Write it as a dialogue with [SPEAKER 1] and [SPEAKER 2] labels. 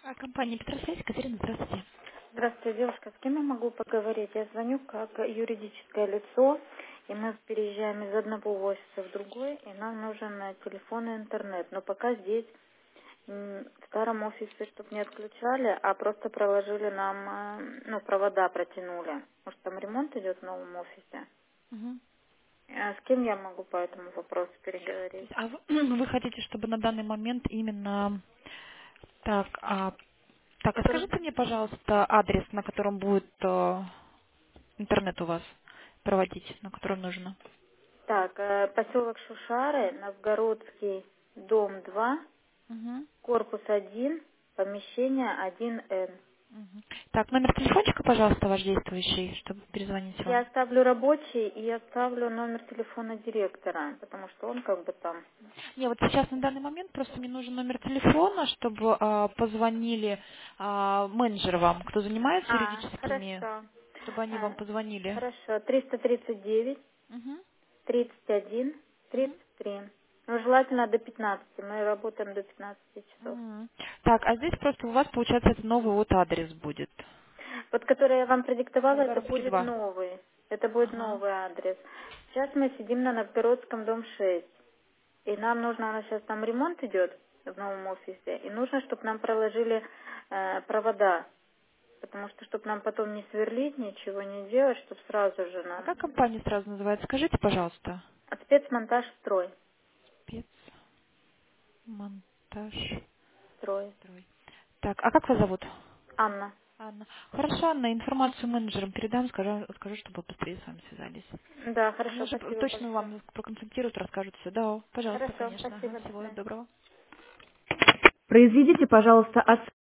[SPEAKER 1] Компания Петросвязь, Катерина, здравствуйте.
[SPEAKER 2] Здравствуйте, девушка. С кем я могу поговорить? Я звоню как юридическое лицо, и мы переезжаем из одного офиса в другой, и нам нужен телефон и интернет. Но пока здесь, в старом офисе, чтобы не отключали, а просто проложили нам, провода протянули. Может, там ремонт идет в новом офисе?
[SPEAKER 1] Мгм.
[SPEAKER 2] С кем я могу по этому вопросу
[SPEAKER 1] То
[SPEAKER 2] переговорить?
[SPEAKER 1] есть, вы хотите, чтобы на данный момент именно... Так, так, а
[SPEAKER 2] Который...
[SPEAKER 1] скажите мне, пожалуйста, адрес, на котором будет интернет у вас проводить, на котором нужно.
[SPEAKER 2] Так, поселок Шушары, Новгородский, дом 2,
[SPEAKER 1] Мгм.
[SPEAKER 2] корпус 1, помещение 1Н.
[SPEAKER 1] Мгм. Так, номер телефончика, пожалуйста, ваш действующий, чтобы перезвонить
[SPEAKER 2] Я
[SPEAKER 1] вам.
[SPEAKER 2] оставлю рабочий и оставлю номер телефона директора, потому что он как бы там.
[SPEAKER 1] Не, вот сейчас на данный момент просто мне нужен номер телефона, чтобы позвонили менеджер вам, кто занимается юридическими,
[SPEAKER 2] Хорошо.
[SPEAKER 1] чтобы они вам
[SPEAKER 2] А,
[SPEAKER 1] позвонили.
[SPEAKER 2] Хорошо. 339,
[SPEAKER 1] Мгм.
[SPEAKER 2] 31,
[SPEAKER 1] Мгм.
[SPEAKER 2] 33. Ну, желательно до 15. Мы работаем до 15 часов.
[SPEAKER 1] Мгм. Так, а здесь просто у вас, получается, это новый вот адрес будет.
[SPEAKER 2] Вот, который я вам продиктовала, это
[SPEAKER 1] Новгородский
[SPEAKER 2] будет
[SPEAKER 1] 2.
[SPEAKER 2] новый. Это будет
[SPEAKER 1] Ага.
[SPEAKER 2] новый адрес. Сейчас мы сидим на Новгородском, дом 6. И нам нужно, у нас сейчас там ремонт идет в новом офисе, и нужно, чтобы нам проложили провода. Потому что, чтобы нам потом не сверлить, ничего не делать, чтобы сразу же
[SPEAKER 1] А
[SPEAKER 2] нам...
[SPEAKER 1] как компания сразу называется? Скажите, пожалуйста.
[SPEAKER 2] От спецмонтаж строй.
[SPEAKER 1] Спецмонтаж.
[SPEAKER 2] Строй.
[SPEAKER 1] Строй. Так, а как вас зовут?
[SPEAKER 2] Анна.
[SPEAKER 1] Анна. Хорошо, Анна, информацию менеджерам передам, скажу, чтобы быстрее с вами связались.
[SPEAKER 2] Да,
[SPEAKER 1] Они
[SPEAKER 2] хорошо,
[SPEAKER 1] уже
[SPEAKER 2] спасибо
[SPEAKER 1] точно
[SPEAKER 2] большое.
[SPEAKER 1] вам проконсультируют, расскажут все. Да, пожалуйста,
[SPEAKER 2] Хорошо,
[SPEAKER 1] конечно.
[SPEAKER 2] спасибо,
[SPEAKER 1] Ага,
[SPEAKER 2] до
[SPEAKER 1] всего
[SPEAKER 2] свидания.
[SPEAKER 1] доброго.
[SPEAKER 2] Произведите, пожалуйста,